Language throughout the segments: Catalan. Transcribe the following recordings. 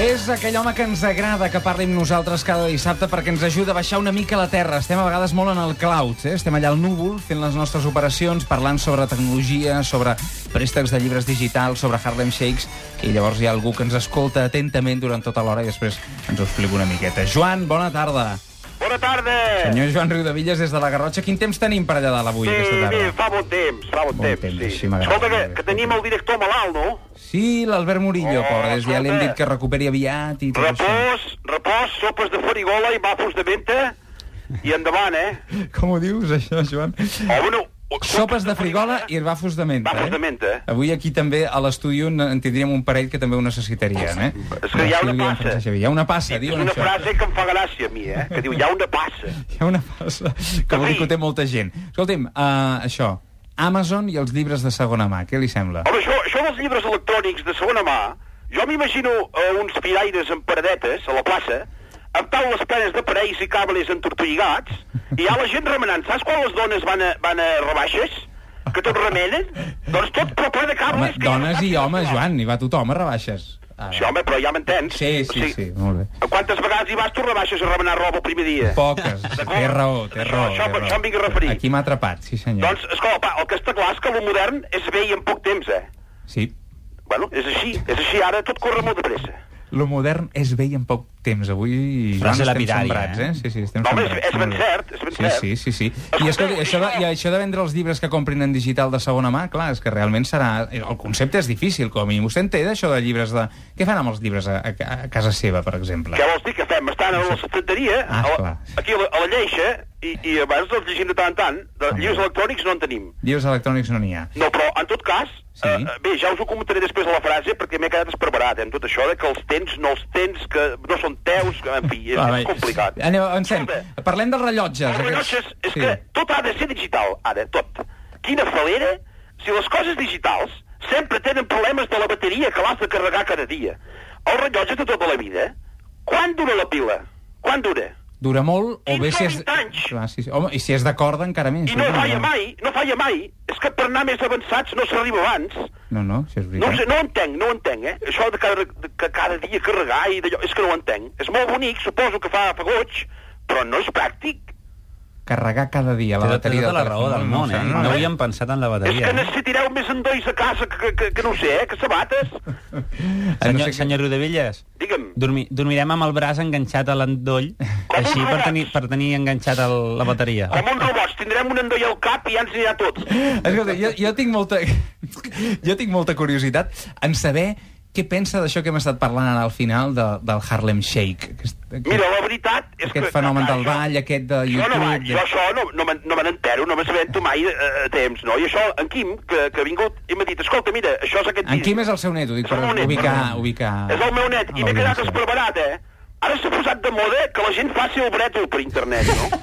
És aquell home que ens agrada que parli amb nosaltres cada dissabte perquè ens ajuda a baixar una mica a la terra. Estem a vegades molt en el cloud, estem allà al núvol fent les nostres operacions, parlant sobre tecnologia, sobre préstecs de llibres digitals, sobre Harlem Shakes, i llavors hi ha algú que ens escolta atentament durant tota l'hora i després ens ho explica una miqueta. Joan, bona tarda. Bona tarda. Senyor Joan Riudevilles, des de la Garrotxa. Quin temps tenim per allà dalt avui, aquesta tarda? Sí, fa bon temps, sí. Escolta, que tenim el director malalt, no? Sí, l'Albert Murillo, pobre. Ja li hem dit que recuperi aviat i tot això. Repòs, sopes de farigola i bafos de menta i endavant, Com ho dius, això, Joan? Bueno, sopes de frigola i bafos de menta. Bafos de menta. Avui aquí també a l'estudi en tindríem un parell que també ho necessitarien, És que hi ha una passa. Hi ha una passa, diuen això. És una això. frase que em fa gràcia a mi, que diu, hi ha una passa. Hi ha una passa, que vol dir que ho té molta gent. Escolti'm, això, Amazon i els llibres de segona mà, què li sembla? Home, això dels llibres electrònics de segona mà, jo m'imagino uns piraires amb paradetes a la plaça, amb taules plenes de parells i cables entortolligats, i hi ha la gent remenant. Saps quan les dones van a rebaixes? Que tot remenen? Doncs tot però ple de cables. Home, dones i homes, Joan, hi va tothom a rebaixes. Sí, home, però ja m'entens. Sí, molt bé. Quantes vegades hi vas tu rebaixes a remenar roba el primer dia? Poques, té raó. Això em vinc a referir. Aquí m'ha atrapat, sí senyor. Doncs, escolta, el que està clar és que el modern és vell en poc temps, Sí. Bueno, és així, ara tot corre molt de pressa. Lo modern és vell en poc temps. Avui, Joan, estem sembrats, Sí, estem sembrats. És ben cert, és ben cert. Sí. I escolta, això de vendre els llibres que comprin en digital de segona mà, clar, és que realment serà... El concepte és difícil, com a mínim. Vostè té d'això de llibres de... Què fan amb els llibres a casa seva, per exemple? Què vols dir que fem? Estan a l'estanteria, aquí a la lleixa, i abans els llegim de tant en tant. De llibres electrònics no en tenim. Llibres electrònics no n'hi ha. No, però, en tot cas, bé, ja us ho comentaré després a la frase, perquè m'he quedat esparverat, amb tot això de que els tens, no els tens, que no són teus, que, en fi, és complicat. Avancem. Parlem dels rellotges. Els rellotges, és que tot ha de ser digital, ara, tot. Quina falera, si les coses digitals sempre tenen problemes de la bateria que l'has de carregar cada dia. Els rellotges de tota la vida, quan dura la pila? Quan dura? Dura molt, o bé si és... 20 anys. Clar, sí. Home, i si és de corda encara més. I no falla mai. És que per anar més avançats no s'arriba abans. No, si és veritat. No ho entenc, Això de cada dia carregar i d'allò, és que no ho entenc. És molt bonic, suposo que fa goig, però no és pràctic. Carregar cada dia la bateria del telèfon. Té tota la raó del món, No havíem pensat en la bateria. És que necessitareu més endolls a casa que no ho sé, que sabates. Senyor Riudevilles, digue'm. Dormirem amb el braç enganxat a l'endoll, així per tenir enganxat la bateria. Com un robot, tindrem un endoll al cap i ja ens anirà tot. Escolta, jo tinc molta curiositat en saber què pensa d'això que hem estat parlant al final del Harlem Shake. Mira, la veritat és que... Aquest fenomen del ball, aquest de YouTube... Jo això no me n'entero, no m'assabento mai a temps, no? I això, en Quim, que ha vingut i m'ha dit, escolta, mira, això és aquest... En Quim és el seu net, ho dic per ubicar... És el meu net, i m'he quedat esparverat, Ara s'ha posat de moda que la gent faci el brètol per internet, no?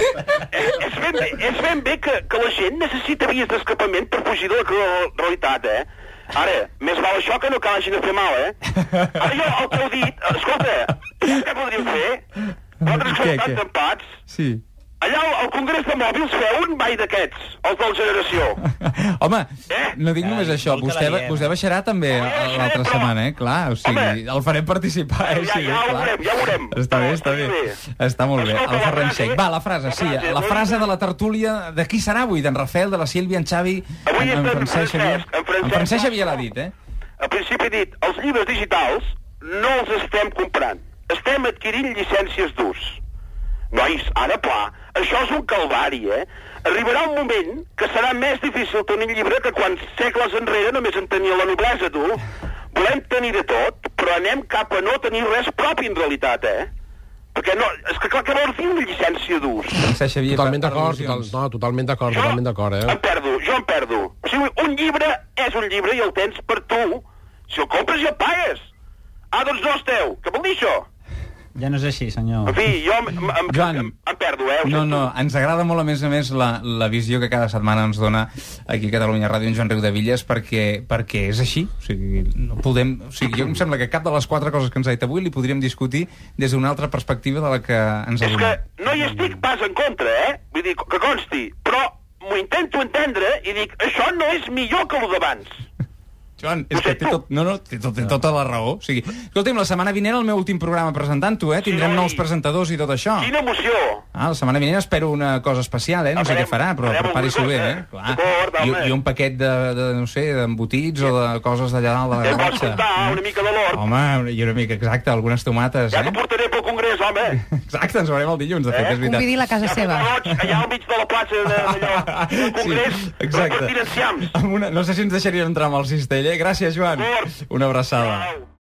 És ben bé que la gent necessita vies d'escapament per fugir de la realitat, Ara, més val això que no que vagin a fer mal, Ara jo, el que heu dit, escolta, què podríem fer? Vosaltres que sou tan tempats? Sí. Allà al Congrés de Mòbils feu un ball d'aquests, els de la generació. Home, no dic només això, vostè baixarà també l'altra setmana, clar, o sigui, el farem participar, Ja ho veurem. Està bé. Està molt bé, el Harlem Shake. Va, la frase, sí, la frase de la tertúlia, de qui serà avui? D'en Rafael, de la Sílvia, en Xavi, en Francesc Xavier l'ha dit, Al principi he dit, els llibres digitals no els estem comprant, estem adquirint llicències d'ús. Nois, ara pla, això és un calvari, Arribarà un moment que serà més difícil tenir llibre que quan segles enrere només en tenia la noblesa, tu. Volem tenir de tot, però anem cap a no tenir res propi en realitat, Perquè no, és que clar, què vol dir una llicència d'ús? Totalment d'acord, totalment d'acord, Jo em perdo. O sigui, un llibre és un llibre i el tens per tu. Si el compres ja el pagues. Doncs no esteu. Què vol dir això? Ja no és així, senyor. En fi, jo em perdo, No, ens agrada molt, a més la visió que cada setmana ens dona aquí a Catalunya Ràdio en Joan Riudevilles, perquè és així. O sigui, no podem... O sigui, jo em sembla que cap de les 4 coses que ens ha dit avui li podríem discutir des d'una altra perspectiva de la que ens ha donat. És que no hi estic pas en contra, Vull dir, que consti, però m'ho intento entendre i dic, això no és millor que el d'abans. Joan, és que té tota la raó. O sigui, escolta'm, la setmana vinent el meu últim programa presentant-ho, Tindrem nous presentadors i tot això. Quina emoció! La setmana vinent espero una cosa especial, no sé què farà, però prepari-s'ho bé, I un paquet de no sé, d'embotits o de coses d'allà dalt de la garratxa. Pots comptar una mica de l'hort. Home, i una mica, exacte, algunes tomates, Ja t'ho portaré pel congrés, home. Exacte, ens veurem el dilluns, de fet, és veritat. Convidi la casa seva. Allà al mig de la plaça del congrés, per partir enciams. No sé si ens deixarien entrar amb el cistell, Gràcies, Joan. Una abraçada.